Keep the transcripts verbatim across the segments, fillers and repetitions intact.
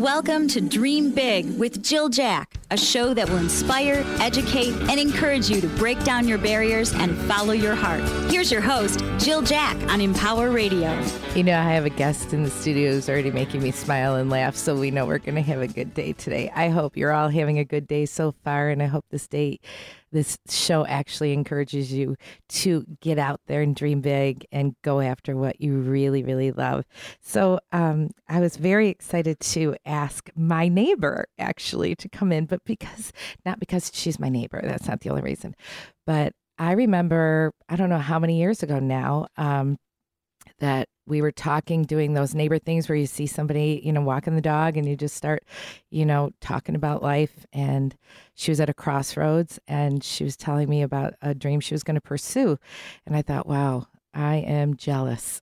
Welcome to Dream Big with Jill Jack, a show that will inspire, educate, and encourage you to break down your barriers and follow your heart. Here's your host, Jill Jack on Empower Radio. You know, I have a guest in the studio who's already making me smile and laugh, so we know we're going to have a good day today. I hope you're all having a good day so far, and I hope this day, this show actually encourages you to get out there and dream big and go after what you really, really love. So um, I was very excited to ask my neighbor, actually, to come in, but because, not because she's my neighbor, that's not the only reason, but I remember, I don't know how many years ago now, um, that we were talking, doing those neighbor things where you see somebody, you know, walking the dog and you just start, you know, talking about life. And she was at a crossroads and she was telling me about a dream she was going to pursue. And I thought, wow, I am jealous.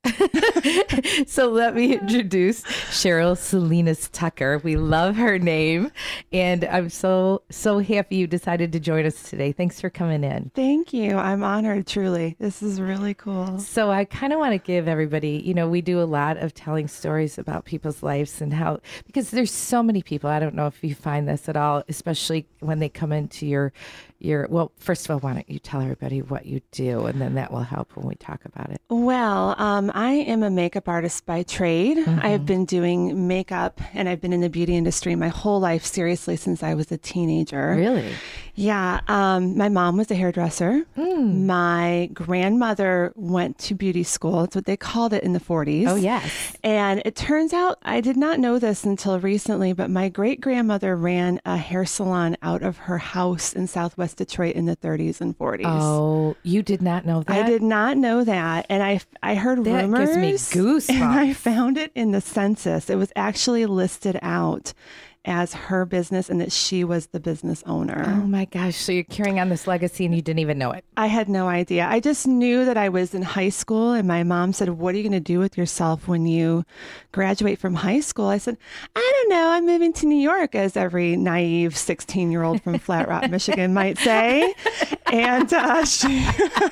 So let me introduce Cheryl Salinas Tucker. We love her name. And I'm so, so happy you decided to join us today. Thanks for coming in. Thank you. I'm honored, truly. This is really cool. So I kind of want to give everybody, you know, we do a lot of telling stories about people's lives and how, because there's so many people, I don't know if you find this at all, especially when they come into your, your, well, first of all, why don't you tell everybody what you do, and then that will help when we talk about it. Well, um, I am a makeup artist by trade. Mm-hmm. I have been doing makeup and I've been in the beauty industry my whole life, seriously, since I was a teenager. Really? Yeah. Um, my mom was a hairdresser. Mm. My grandmother went to beauty school. That's what they called it in the forties. Oh, yes. And it turns out, I did not know this until recently, but my great-grandmother ran a hair salon out of her house in Southwest Detroit in the thirties and forties. Oh, you did not know that? I did not know that. And I, I heard that rumors. That gives me goosebumps. And I found it in the census. It was actually listed out as her business and that she was the business owner. Oh my gosh. So you're carrying on this legacy and you didn't even know it. I had no idea. I just knew that I was in high school and my mom said, what are you going to do with yourself when you graduate from high school? I said, I don't know. I'm moving to New York, as every naive sixteen year old from Flat Rock, Michigan might say. And uh, she,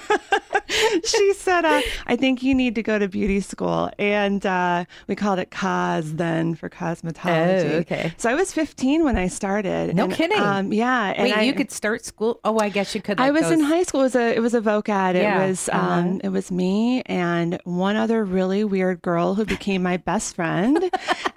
she said, uh, I think you need to go to beauty school. And uh, we called it C O S then, for cosmetology. Oh, okay. So I was fifteen when I started. No and, kidding. Um, yeah. And Wait, I, you could start school? Oh, I guess you could. Like I was those... in high school. It was a, it was a voc-ed. Yeah. It was, uh-huh. um, it was me and one other really weird girl who became my best friend.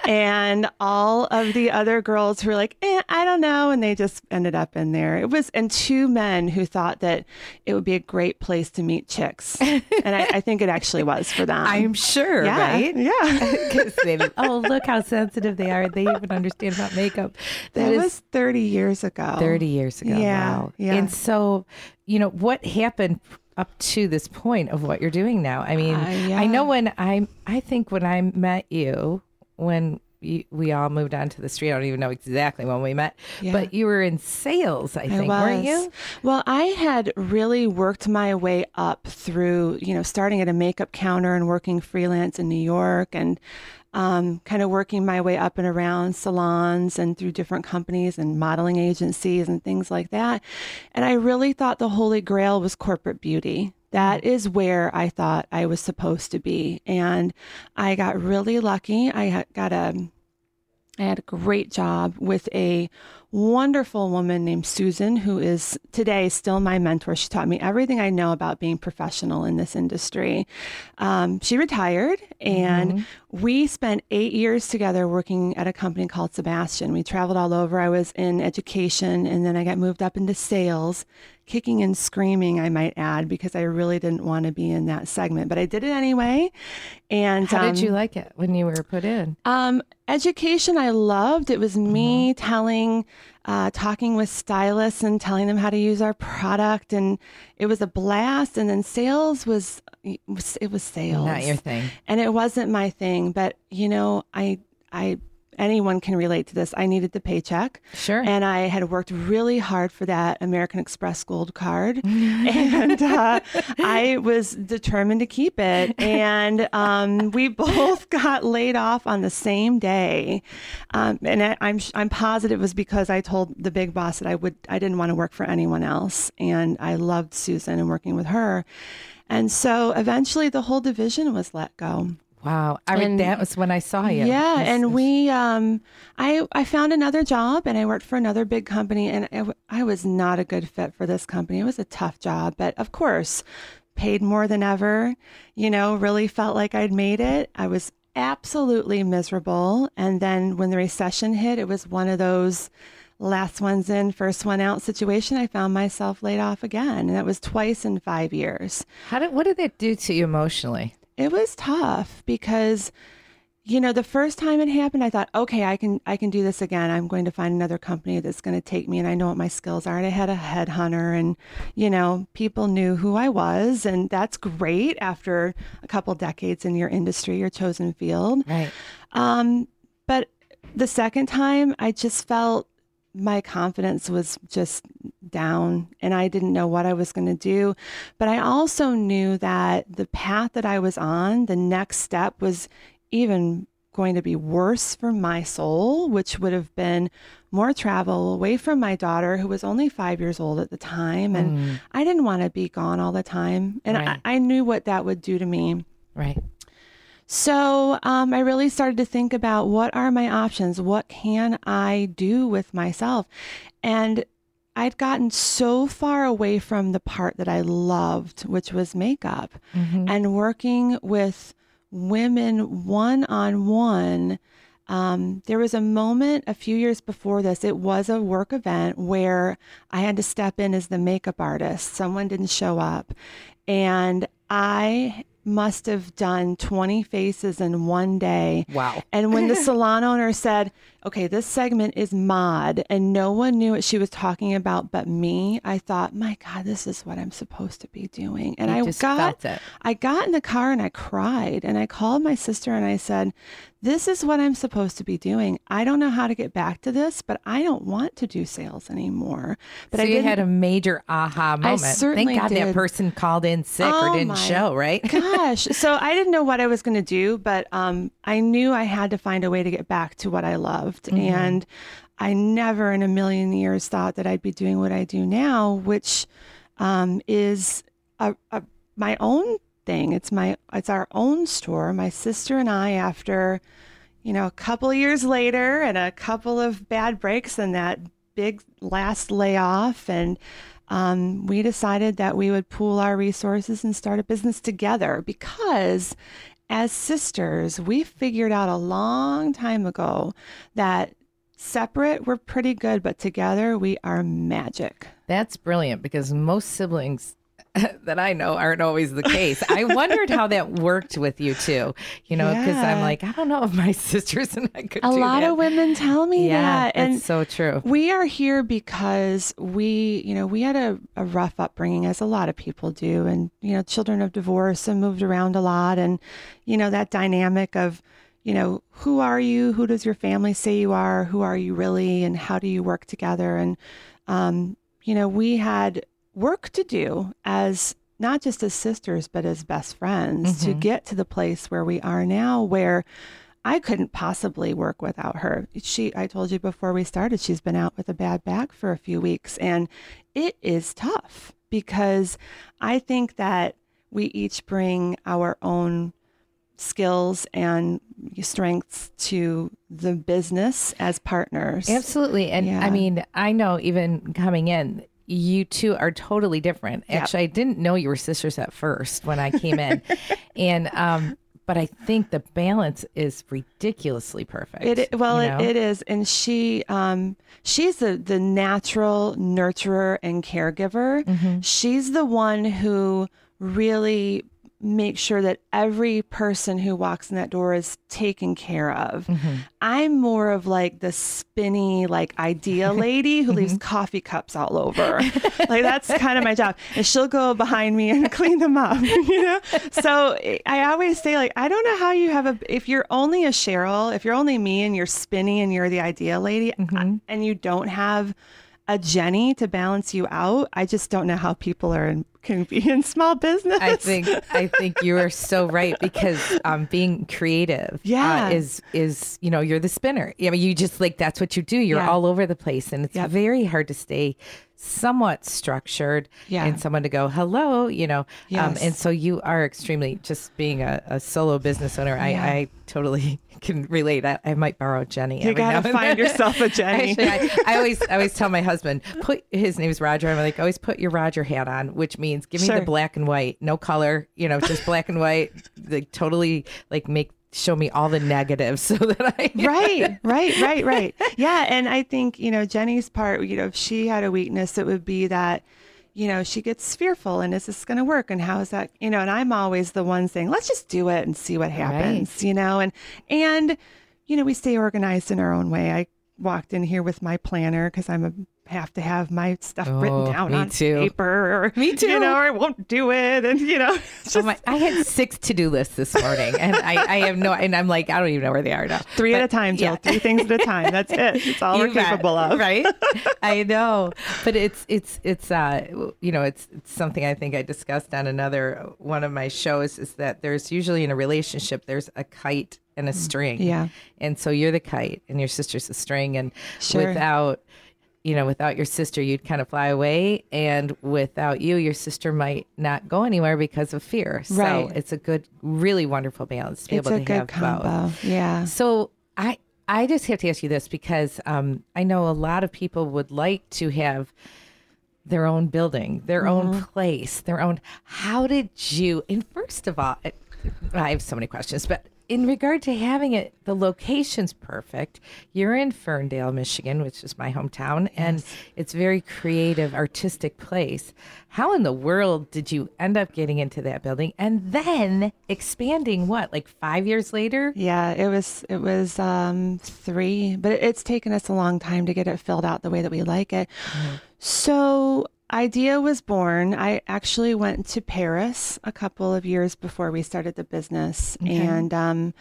And all of the other girls who were like, eh, I don't know. And they just ended up in there. It was, and two men who thought that it would be a great place to meet chicks. And I, I think it actually was for them. I'm sure, yeah, right? Yeah. they, oh, look how sensitive they are. They even understand about makeup. That, that was thirty years ago. thirty years ago. Yeah. Wow. Yeah. And so, you know, what happened up to this point of what you're doing now? I mean, uh, yeah. I know when I, I think when I met you, when we, we all moved onto the street, I don't even know exactly when we met, yeah. but you were in sales, I think, I weren't you? Well, I had really worked my way up through, you know, starting at a makeup counter and working freelance in New York and um, kind of working my way up and around salons and through different companies and modeling agencies and things like that. And I really thought the holy grail was corporate beauty. That is where I thought I was supposed to be. And I got really lucky. I got a, I had a great job with a wonderful woman named Susan, who is today still my mentor. She taught me everything I know about being professional in this industry. Um, she retired and mm-hmm. we spent eight years together working at a company called Sebastian. We traveled all over. I was in education and then I got moved up into sales, kicking and screaming, I might add, because I really didn't want to be in that segment, but I did it anyway. And how um, did you like it when you were put in? Um, education, I loved. It was me mm-hmm. telling, uh, talking with stylists and telling them how to use our product. And it was a blast. And then sales was, it was, it was sales. Not your thing. And it wasn't my thing, but you know, I, I, anyone can relate to this. I needed the paycheck. Sure. And I had worked really hard for that American Express Gold Card. and uh, I was determined to keep it. And um, we both got laid off on the same day. Um, and I, I'm I'm positive it was because I told the big boss that I would I didn't want to work for anyone else. And I loved Susan and working with her. And so eventually the whole division was let go. Wow. I And- that was when I saw you. Yeah, This- and we, um, I, I found another job, and I worked for another big company, and I, w- I was not a good fit for this company. It was a tough job, but of course, paid more than ever. You know, really felt like I'd made it. I was absolutely miserable, and then when the recession hit, it was one of those last ones in, first one out situation. I found myself laid off again, and that was twice in five years. How did what did that do to you emotionally? It was tough because, you know, the first time it happened, I thought, okay, I can, I can do this again. I'm going to find another company that's going to take me, and I know what my skills are. And I had a headhunter, and, you know, people knew who I was, and that's great after a couple decades in your industry, your chosen field. Right. Um, but the second time, I just felt my confidence was just down, and I didn't know what I was going to do. But I also knew that the path that I was on, the next step was even going to be worse for my soul, which would have been more travel away from my daughter, who was only five years old at the time. And Mm. I didn't want to be gone all the time. And Right. I, I knew what that would do to me. Right. So um, I really started to think about, what are my options? What can I do with myself? And I'd gotten so far away from the part that I loved, which was makeup, Mhm. and working with women one on one. Um, there was a moment a few years before this. It was a work event where I had to step in as the makeup artist. Someone didn't show up, and I must have done twenty faces in one day. Wow. And when the salon owner said, okay, this segment is mod, and no one knew what she was talking about but me, I thought, my God, this is what I'm supposed to be doing. And You I just got, felt it. I got in the car and I cried, and I called my sister and I said, this is what I'm supposed to be doing. I don't know how to get back to this, but I don't want to do sales anymore. But So I you didn't, had a major aha moment. certainly Thank God that did. person called in sick Oh or didn't my show, right? Gosh. So I didn't know what I was going to do, but um, I knew I had to find a way to get back to what I loved. Mm-hmm. And I never in a million years thought that I'd be doing what I do now, which um, is a, a, my own thing. It's my, it's our own store. My sister and I, after, you know, a couple of years later and a couple of bad breaks and that big last layoff, and um, we decided that we would pool our resources and start a business together, because as sisters, we figured out a long time ago that separate we're pretty good, but together we are magic. That's brilliant, because most siblings that I know aren't always the case. I wondered how that worked with you too, you know, because I'm Yeah. like, I don't know if my sisters and I could A do lot that. of women tell me yeah, that. that's And so true. we are here because we, you know, we had a, a rough upbringing, as a lot of people do, and, you know, children of divorce and moved around a lot. And, you know, that dynamic of, you know, who are you? Who does your family say you are? Who are you really? And how do you work together? And, um, you know, we had work to do as not just as sisters, but as best friends to Mhm. get to the place where we are now, where I couldn't possibly work without her. She, I told you before we started, she's been out with a bad back for a few weeks, and it is tough, because I think that we each bring our own skills and strengths to the business as partners. Absolutely. And Yeah. I mean, I know even coming in, you two are totally different. Yep. Actually, I didn't know you were sisters at first when I came in. and, um, but I think the balance is ridiculously perfect. It well, you know? it, it is, and she, um, she's the the natural nurturer and caregiver. Mhm. She's the one who really makes sure that every person who walks in that door is taken care of. Mhm. I'm more of like the spinny, like idea lady who leaves coffee cups all over. Like, that's kind of my job. And she'll go behind me and clean them up, you know? So I always say, like, I don't know how you have a, if you're only a Cheryl, if you're only me and you're spinny and you're the idea lady, Mhm. and you don't have a Jenny to balance you out, I just don't know how people are in, can be in small business. I think I think you are so right, because um, being creative Yeah. uh, is is you know, you're the spinner. I mean, you just like, that's what you do. You're Yeah. all over the place, and it's Yep. very hard to stay somewhat structured Yeah. and someone to go, hello, you know. Yes. Um, and so you are extremely, just being a, a solo business owner, I, Yeah. I totally can relate. I, I might borrow Jenny. You every now gotta and find then. yourself a Jenny. Actually, I, I always I always tell my husband, put his name's Roger. I'm like, always put your Roger hat on, which means give me Sure. the black and white, no color, you know, just black and white. Like totally like make show me all the negatives so that I Right, right, right, right. Yeah. And I think, you know, Jenny's part, you know, if she had a weakness, it would be that, you know, she gets fearful and is this going to work? And how is that, you know, and I'm always the one saying, let's just do it and see what happens, Right. you know, and, and, you know, we stay organized in our own way. I walked in here with my planner because I'm a have to have my stuff Oh, written down me on too. paper or, Me too. you know, or I won't do it. And, you know, it's Oh just my, I had six to-do lists this morning and I, I have no, and I'm like, I don't even know where they are now. three at But, a time, Jill, yeah. three things at a time. That's it. It's all You we're bet, capable of. right? I know, but it's it's it's uh you know it's, it's something I think I discussed on another one of my shows is that there's usually in a relationship there's a kite and a string, Yeah. and so you're the kite and your sister's the string, and Sure. without you know without your sister you'd kind of fly away, and without you your sister might not go anywhere because of fear. Right. So it's a good, really wonderful balance to be It's able a to good have combo. both. Yeah. So I I just have to ask you this because um, I know a lot of people would like to have their own building, their Mm-hmm. own place, their own. How did you? And first of all, I I have so many questions, but in regard to having it, the location's perfect. You're in Ferndale, Michigan, which is my hometown, and it's a very creative, artistic place. How in the world did you end up getting into that building and then expanding? What, like five years later? Yeah, it was it was um, three, but it, it's taken us a long time to get it filled out the way that we like it. So idea was born. I actually went to Paris a couple of years before we started the business, and um,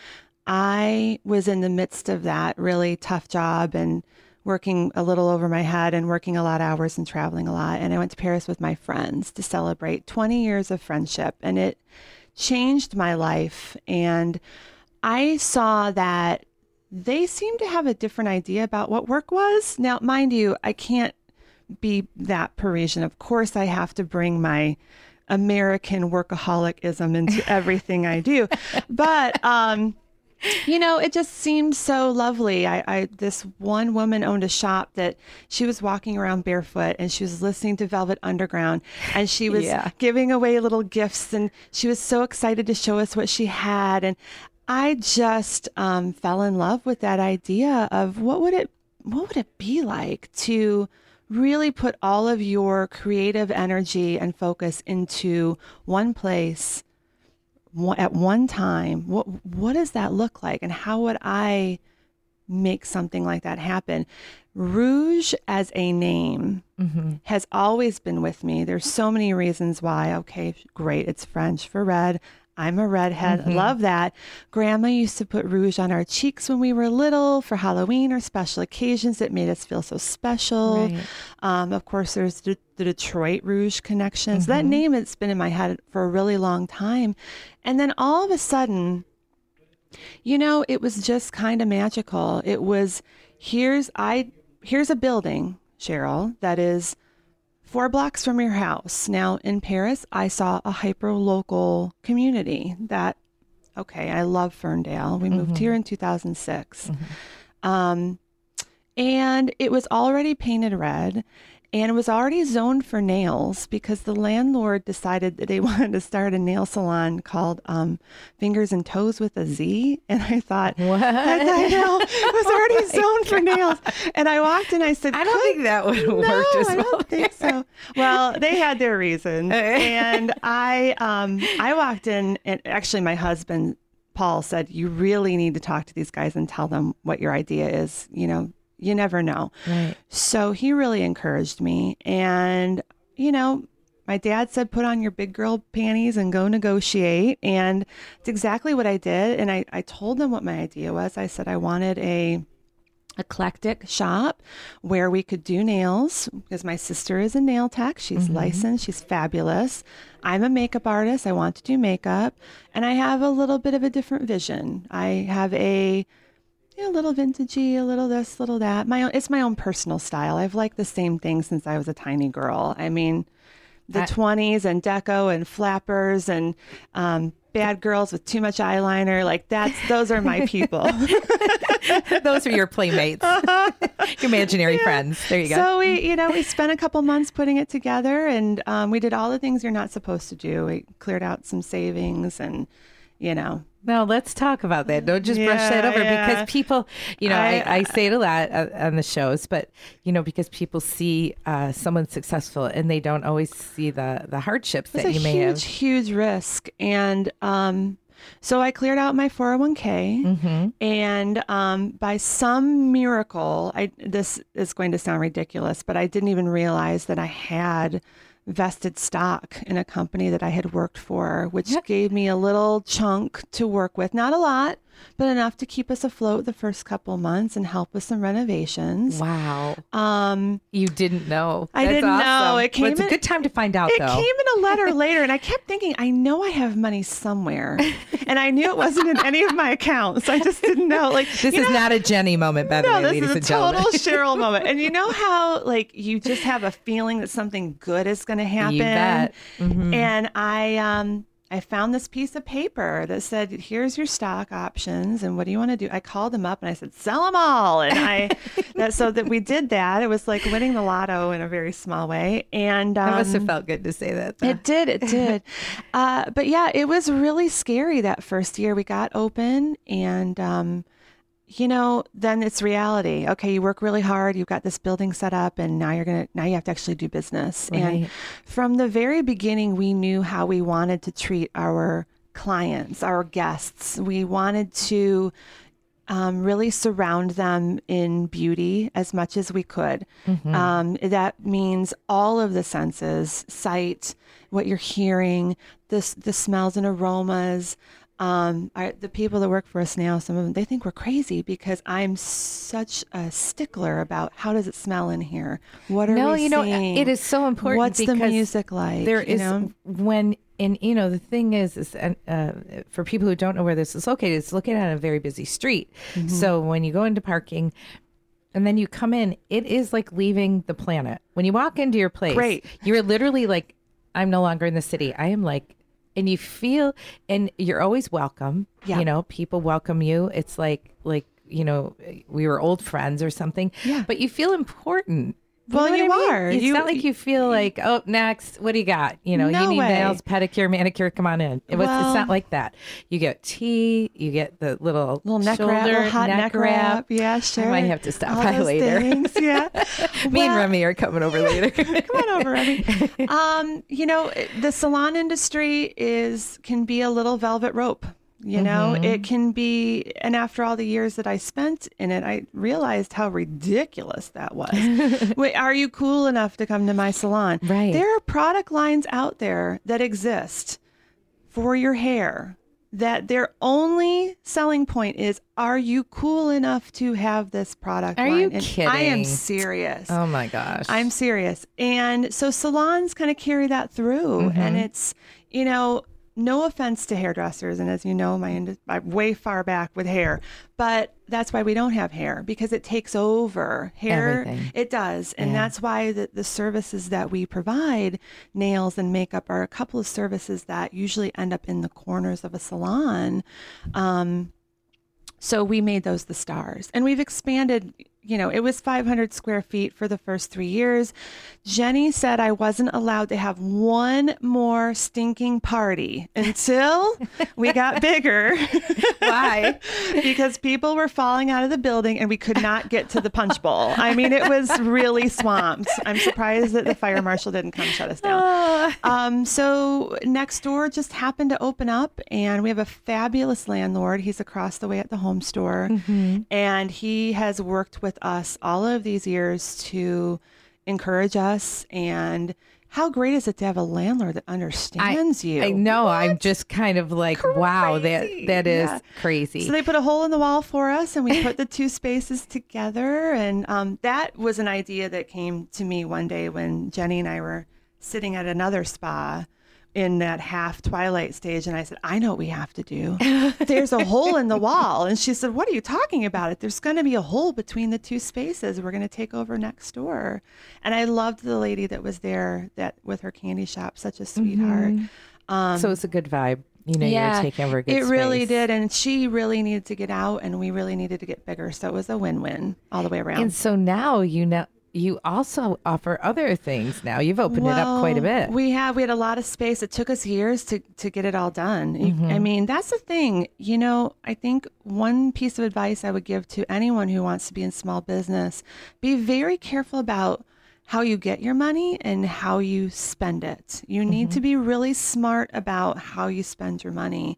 I was in the midst of that really tough job and working a little over my head and working a lot of hours and traveling a lot. And I went to Paris with my friends to celebrate twenty years of friendship, and it changed my life. And I saw that they seemed to have a different idea about what work was. Now, mind you, I can't be that Parisian. Of course, I have to bring my American workaholicism into everything I do. But, um, you know, it just seemed so lovely. I, I, this one woman owned a shop that she was walking around barefoot and she was listening to Velvet Underground and she was Yeah. giving away little gifts and she was so excited to show us what she had. And I just um, fell in love with that idea of what would it, what would it be like to really put all of your creative energy and focus into one place one- at one time. What what does that look like, and how would I make something like that happen? Rouge as a name has always been with me. There's so many reasons why. Okay, great, it's French for red. I'm a redhead. Love that. Grandma used to put rouge on our cheeks when we were little for Halloween or special occasions. It made us feel so special. Right. Um, of course, there's the, the Detroit Rouge connection. So that name has been in my head for a really long time. And then all of a sudden, you know, it was just kind of magical. It was, here's I here's a building, Cheryl, that is four blocks from your house. Now in Paris, I saw a hyper local community that, okay, I love Ferndale. We moved here in two thousand six. Um, and it was already painted red and it was already zoned for nails because the landlord decided that they wanted to start a nail salon called um, Fingers and Toes with a Z. And I thought, What? I know, it was already zoned for nails. And I walked in, I said, I don't "Could- think that would no, work as I well. don't think so. Well, they had their reasons. And I um I walked in and actually my husband, Paul, said, you really need to talk to these guys and tell them what your idea is. You know, you never know. Right. So he really encouraged me. And, you know, my dad said, put on your big girl panties and go negotiate. And it's exactly what I did. And I, I told them what my idea was. I said I wanted a eclectic shop where we could do nails because my sister is a nail tech. She's licensed. She's fabulous. I'm a makeup artist. I want to do makeup. And I have a little bit of a different vision. I have a you know, a little vintagey, a little this, a little that. My own, it's my own personal style. I've liked the same thing since I was a tiny girl. I mean, the I, twenties and deco and flappers and um, bad girls with too much eyeliner. Like that's, those are my people. Those are your playmates, uh-huh. Your imaginary yeah. friends. There you go. So we, you know, we spent a couple months putting it together, and um, we did all the things you're not supposed to do. We cleared out some savings, and you know. Well, let's talk about that. Don't just yeah, brush that over yeah. because people, you know, I, I, I say it a lot on the shows, but, you know, because people see uh, someone successful and they don't always see the, the hardships that you may have. It's a huge, huge risk. And um, so I cleared out my four oh one k mm-hmm. and um, by some miracle, I this is going to sound ridiculous, but I didn't even realize that I had vested stock in a company that I had worked for, which yep. gave me a little chunk to work with. Not a lot, but enough to keep us afloat the first couple months and help with some renovations. Wow. Um, you didn't know. I That's didn't awesome. know. It came well, it's in, a good time to find out, it though. It came in a letter later, and I kept thinking, I know I have money somewhere. And I knew it wasn't in any of my accounts. I just didn't know. Like This is know, not a Jenny moment, by the no, way, ladies and gentlemen. This is a total Cheryl moment. And you know how, like, you just have a feeling that something good is going to happen? You bet. Mm-hmm. And I... um. I found this piece of paper that said, here's your stock options. And what do you want to do? I called them up and I said, sell them all. And I, that, so that we did that. It was like winning the lotto in a very small way. And um, that must have felt good to say that, though. It did. It did. uh, but yeah, it was really scary that first year. We got open and, um, you know, then it's reality. Okay, you work really hard. You've got this building set up, and now you're gonna now you have to actually do business. Right. And from the very beginning, we knew how we wanted to treat our clients, our guests. We wanted to um, really surround them in beauty as much as we could. Mm-hmm. Um, that means all of the senses: sight, what you're hearing, the the smells and aromas. Um, our, the people that work for us now, some of them, they think we're crazy because I'm such a stickler about how does it smell in here? What are no, we you know, seeing? It is so important. What's because the music like? There is know? when, and you know, the thing is, is uh, for people who don't know where this is located, it's located on a very busy street. Mm-hmm. So when you go into parking, and then you come in, it is like leaving the planet. When you walk into your place, Great. You're literally like, I'm no longer in the city. I am like. And you feel, and you're always welcome. Yeah. You know, people welcome you. It's like, like, you know, we were old friends or something. Yeah. But you feel important. You well, you I mean? are. It's you, not like you feel like, oh, next, what do you got? You know, no you need way. nails, pedicure, manicure, come on in. It was, well, it's not like that. You get tea, you get the little, little neck shoulder, wrap, little hot neck, neck wrap. wrap. Yeah, sure. I might have to stop All by those later. Things, yeah. Me well, and Remy are coming over later. Come on over, Remy. Um, you know, the salon industry is can be a little velvet rope. You know, mm-hmm. It can be, and after all the years that I spent in it, I realized how ridiculous that was. Wait, are you cool enough to come to my salon? Right. There are product lines out there that exist for your hair that their only selling point is, are you cool enough to have this product Are line? you And kidding? I am serious. Oh my gosh. I'm serious. And so salons kind of carry that through. Mm-hmm. And it's, you know, no offense to hairdressers, and as you know, my ind- I'm way far back with hair, but that's why we don't have hair, because it takes over hair. Everything. It does, and yeah. that's why the, the services that we provide, nails and makeup, are a couple of services that usually end up in the corners of a salon. Um, so we made those the stars, and we've expanded. You know, it was five hundred square feet for the first three years. Jenny said I wasn't allowed to have one more stinking party until we got bigger. Why? Because people were falling out of the building and we could not get to the punch bowl. I mean, it was really swamped. I'm surprised that the fire marshal didn't come shut us down. Um, so next door just happened to open up, and we have a fabulous landlord. He's across the way at the home store, mm-hmm. and he has worked with us all of these years to encourage us. And how great is it to have a landlord that understands I, you? I know. What? I'm just kind of like, Crazy. wow, that that is Yeah. crazy. So they put a hole in the wall for us, and we put the two spaces together. And um, that was an idea that came to me one day when Jenny and I were sitting at another spa in that half twilight stage. And I said, I know what we have to do. There's a hole in the wall. And she said, what are you talking about? It? There's going to be a hole between the two spaces. We're going to take over next door. And I loved the lady that was there that with her candy shop, such a sweetheart. Mm-hmm. Um, so it's a good vibe. You know, yeah, you're taking over a good it really space. did. And she really needed to get out and we really needed to get bigger. So it was a win-win all the way around. And so now you know, you also offer other things now. You've opened well, it up quite a bit. We have. We had a lot of space. It took us years to, to get it all done. Mm-hmm. I mean, that's the thing. You know, I think one piece of advice I would give to anyone who wants to be in small business, be very careful about how you get your money and how you spend it. You need mm-hmm. to be really smart about how you spend your money.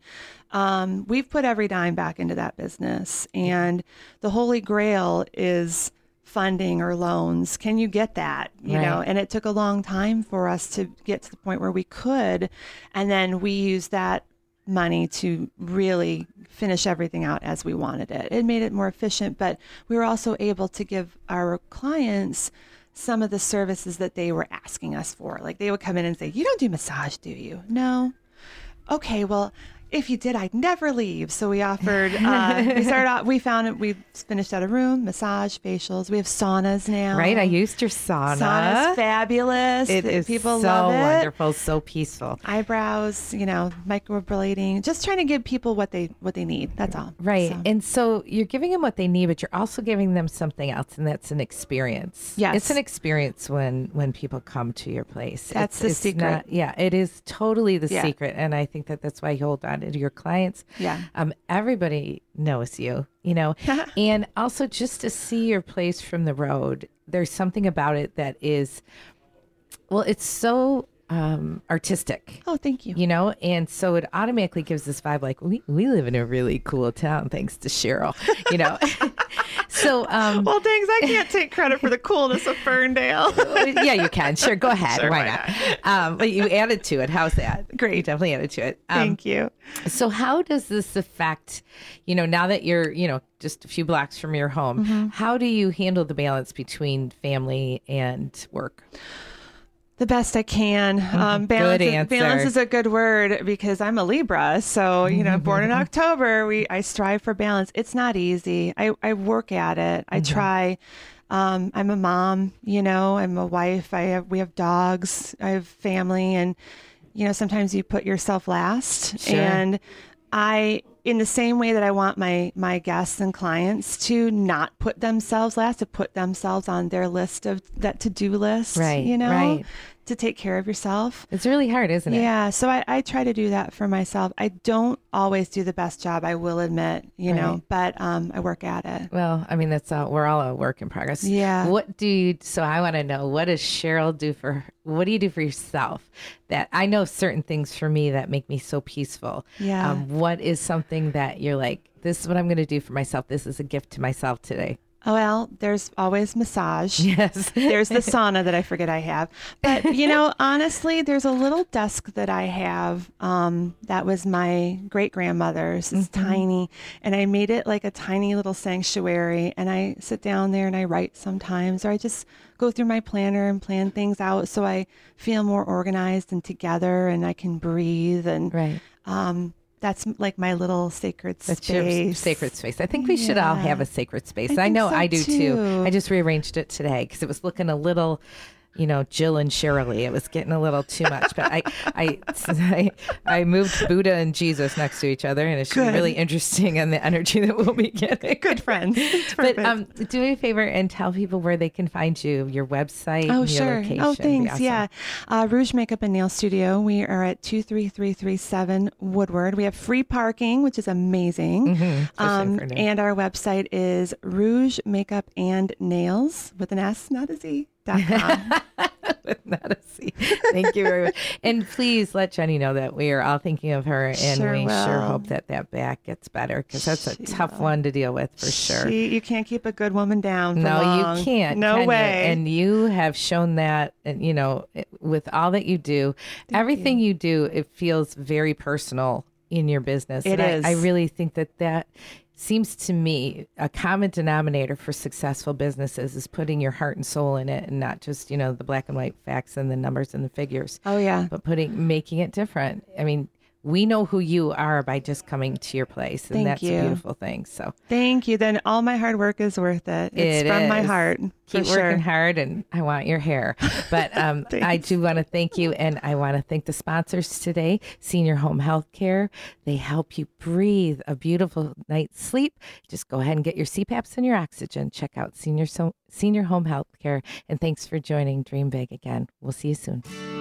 Um, we've put every dime back into that business, and the holy grail is funding or loans. Can you get that? You right. know, and it took a long time for us to get to the point where we could. And then we used that money to really finish everything out as we wanted it. It made it more efficient, but we were also able to give our clients some of the services that they were asking us for. Like they would come in and say, you don't do massage, do you? No. Okay, well, if you did, I'd never leave. So we offered, uh, we started out, we found it, we finished out a room, massage, facials. We have saunas now. Right. I used your sauna. Sauna's fabulous. It is People so love it. wonderful, so peaceful. Eyebrows, you know, microblading, just trying to give people what they, what they need. That's all. Right. So. And so you're giving them what they need, but you're also giving them something else, and that's an experience. Yes. It's an experience when, when people come to your place. That's it's, the it's secret. Not, yeah, it is totally the Yeah. secret. And I think that that's why you hold on to your clients. Yeah. Um, everybody knows you, you know, and also just to see your place from the road, there's something about it that is, well, it's so um, artistic. Oh, thank you. You know, and so it automatically gives this vibe like we, we live in a really cool town thanks to Cheryl, you know. So, um, well, thanks. I can't take credit for the coolness of Ferndale. yeah, you can. Sure, go ahead. Sure, why why not? Um, but you added to it. How's that? Great. You definitely added to it. Um, Thank you. So how does this affect, you know, now that you're, you know, just a few blocks from your home, Mm-hmm. how do you handle the balance between family and work? The best I can. Um, balance, Good is, answer. balance is a good word because I'm a Libra. So, you know, born in October, we I strive for balance. It's not easy. I, I work at it. I Mm-hmm. try. Um, I'm a mom, you know, I'm a wife. I have, we have dogs. I have family. And, you know, sometimes you put yourself last. Sure. And I, in the same way that I want my, my guests and clients to not put themselves last, to put themselves on their list of that to-do list, Right, you know, right. to take care of yourself. It's really hard, isn't it? Yeah. So I, I try to do that for myself. I don't always do the best job, I will admit, you know, Right. but um, I work at it. Well, I mean, that's all, we're all a work in progress. Yeah. What do you, so I want to know, what does Cheryl do for, what do you do for yourself? That I know certain things for me that make me so peaceful. Yeah. Um, what is something that you're like, this is what I'm going to do for myself. This is a gift to myself today. Oh, well, there's always massage. Yes. There's the sauna that I forget I have. But, you know, honestly, there's a little desk that I have um, that was my great-grandmother's. It's Mm-hmm. tiny. And I made it like a tiny little sanctuary. And I sit down there and I write sometimes, or I just go through my planner and plan things out so I feel more organized and together and I can breathe. And Right. um, that's like my little sacred That's space. your sacred space. I think we should all Yeah. have a sacred space. I I, think know so, I do too. too. I just rearranged it today because it was looking a little, you know, Jill and Shirley. It was getting a little too much. But I, I, I, I moved Buddha and Jesus next to each other, and it should Good. be really interesting on the energy that we'll be getting. Good friends. It's But perfect. um, do me a favor and tell people where they can find you, your website, Oh, and your sure. location. Oh, It'd be thanks. awesome. Yeah. Uh, Rouge Makeup and Nail Studio. We are at two three three three seven Woodward. We have free parking, which is amazing. Mhm, especially Um, for now. and our website is Rouge Makeup and Nails with an S, not a Z. Dot com. Not a C. Thank you very much. And please let Jenny know that we are all thinking of her, and Sure we will. sure hope that that back gets better because that's a She tough will. one to deal with for sure. She, you can't keep a good woman down. For No, long. you can't. No can you? way. And you have shown that, and you know, it- with all that you do, everything you. do, it feels very personal in your business. It and I- is. I, really think that that seems to me a common denominator for successful businesses is putting your heart and soul in it, and not just, you know, the black and white facts and the numbers and the figures. Oh, yeah. But putting, making it different. I mean, we know who you are by just coming to your place, and Thank that's you. a beautiful thing. So Thank you. Then all my hard work is worth it. It's It from my is. heart. keep for working sure. hard, and I want your hair. But um, I do want to thank you, and I want to thank the sponsors today, Senior Home Health Care. They help you breathe a beautiful night's sleep. Just go ahead and get your C PAPs and your oxygen. Check out Senior, so- Senior Home Health Care, and thanks for joining Dream Big again. We'll see you soon.